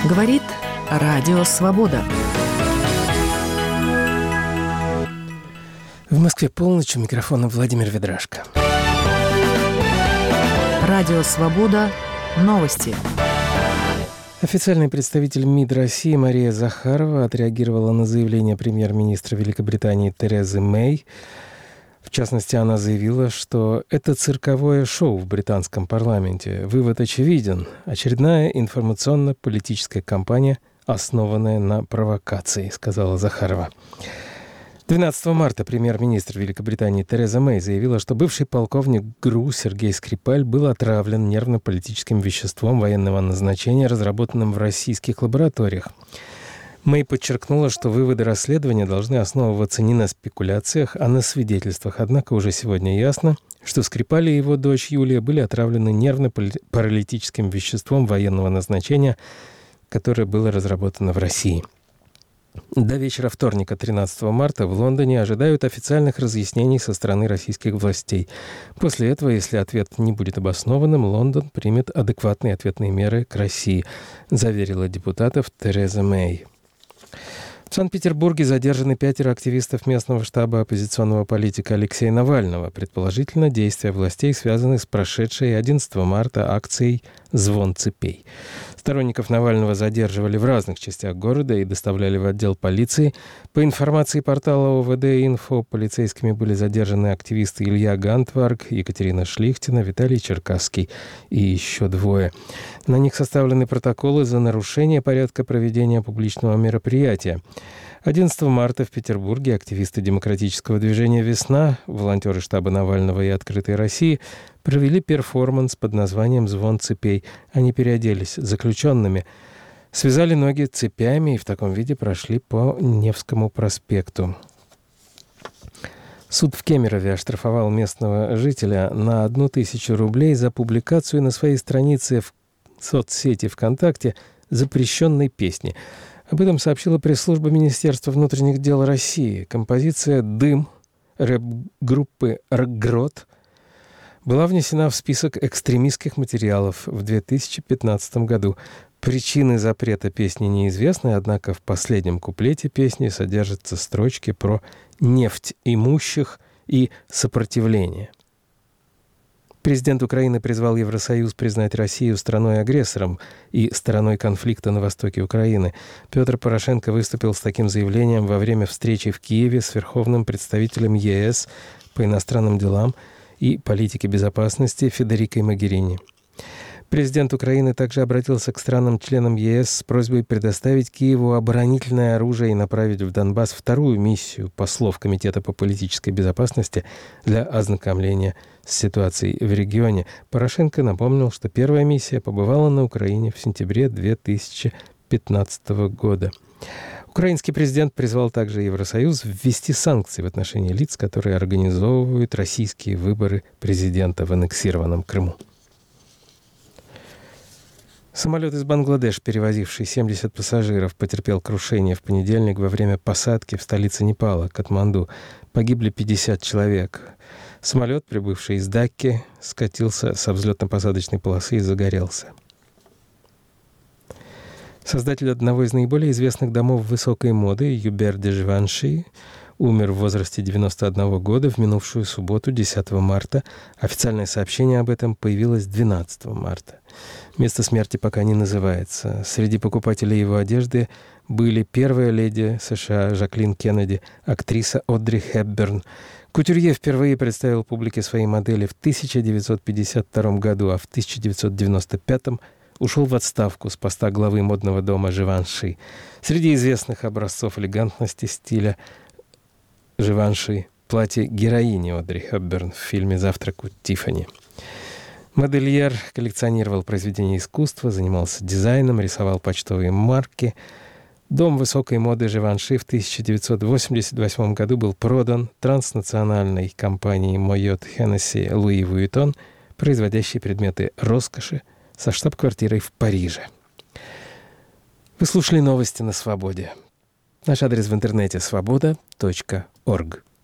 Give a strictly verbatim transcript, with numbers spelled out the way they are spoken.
Говорит Радио Свобода. В Москве полночь, у микрофона Владимир Ведрашко. Радио Свобода. Новости. Официальный представитель МИД России Мария Захарова отреагировала на заявление премьер-министра Великобритании Терезы Мэй. В частности, она заявила, что это цирковое шоу в британском парламенте. Вывод очевиден. Очередная информационно-политическая кампания, основанная на провокации, сказала Захарова. двенадцатого марта премьер-министр Великобритании Тереза Мэй заявила, что бывший полковник ГРУ Сергей Скрипаль был отравлен нервно-политическим веществом военного назначения, разработанным в российских лабораториях. Мэй подчеркнула, что выводы расследования должны основываться не на спекуляциях, а на свидетельствах. Однако уже сегодня ясно, что Скрипаль и его дочь Юлия были отравлены нервно-паралитическим веществом военного назначения, которое было разработано в России. До вечера вторника, тринадцатого марта, в Лондоне ожидают официальных разъяснений со стороны российских властей. После этого, если ответ не будет обоснованным, Лондон примет адекватные ответные меры к России, заверила депутатов Тереза Мэй. В Санкт-Петербурге задержаны пятеро активистов местного штаба оппозиционного политика Алексея Навального. Предположительно, действия властей связаны с прошедшей одиннадцатого марта акцией «Звон цепей». Сторонников Навального задерживали в разных частях города и доставляли в отдел полиции. По информации портала ОВД-Инфо, полицейскими были задержаны активисты Илья Гантварг, Екатерина Шлихтина, Виталий Черкасский и еще двое. На них составлены протоколы за нарушение порядка проведения публичного мероприятия. одиннадцатого марта в Петербурге активисты демократического движения «Весна», волонтеры штаба Навального и «Открытой России» провели перформанс под названием «Звон цепей». Они переоделись заключенными, связали ноги цепями и в таком виде прошли по Невскому проспекту. Суд в Кемерове оштрафовал местного жителя на одну тысячу рублей за публикацию на своей странице в соцсети ВКонтакте запрещенной песни. Об этом сообщила пресс-служба Министерства внутренних дел России. Композиция «Дым» рэп-группы «Ргрот» была внесена в список экстремистских материалов в две тысячи пятнадцатом году. Причины запрета песни неизвестны, однако в последнем куплете песни содержатся строчки про нефть имущих и сопротивление. Президент Украины призвал Евросоюз признать Россию страной-агрессором и стороной конфликта на востоке Украины. Петр Порошенко выступил с таким заявлением во время встречи в Киеве с верховным представителем ЕС по иностранным делам и политике безопасности Федерикой Могерини. Президент Украины также обратился к странам-членам ЕС с просьбой предоставить Киеву оборонительное оружие и направить в Донбасс вторую миссию послов Комитета по политической безопасности для ознакомления с ситуацией в регионе. Порошенко напомнил, что первая миссия побывала на Украине в сентябре две тысячи пятнадцатого года. Украинский президент призвал также Евросоюз ввести санкции в отношении лиц, которые организовывают российские выборы президента в аннексированном Крыму. Самолет из Бангладеш, перевозивший семьдесят пассажиров, потерпел крушение в понедельник во время посадки в столице Непала, Катманду. Погибли пятьдесят человек. Самолет, прибывший из Дакки, скатился со взлетно-посадочной полосы и загорелся. Создатель одного из наиболее известных домов высокой моды, Юбер де Живанши, умер в возрасте девяноста одного года в минувшую субботу, десятого марта. Официальное сообщение об этом появилось двенадцатого марта. Место смерти пока не называется. Среди покупателей его одежды были первая леди США Жаклин Кеннеди, актриса Одри Хепберн. Кутюрье впервые представил публике свои модели в тысяча девятьсот пятьдесят втором году, а в тысяча девятьсот девяносто пятом ушел в отставку с поста главы модного дома Живанши. Среди известных образцов элегантности стиля Живанши платье героини Одри Хепберн в фильме «Завтрак у Тиффани». Модельер коллекционировал произведения искусства, занимался дизайном, рисовал почтовые марки. Дом высокой моды Живанши в тысяча девятьсот восемьдесят восьмом году был продан транснациональной компанией Moët Hennessy Louis Vuitton, производящей предметы роскоши, со штаб-квартирой в Париже. Вы слушали новости на Свободе. Наш адрес в интернете свобода точка орг.